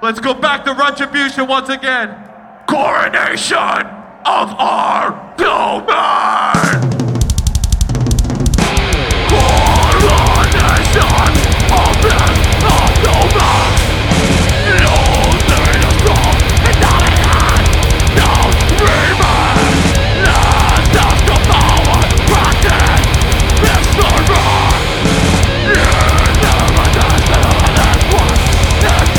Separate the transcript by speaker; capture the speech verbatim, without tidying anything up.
Speaker 1: Let's go back to Retribution once again. Coronation of our domain!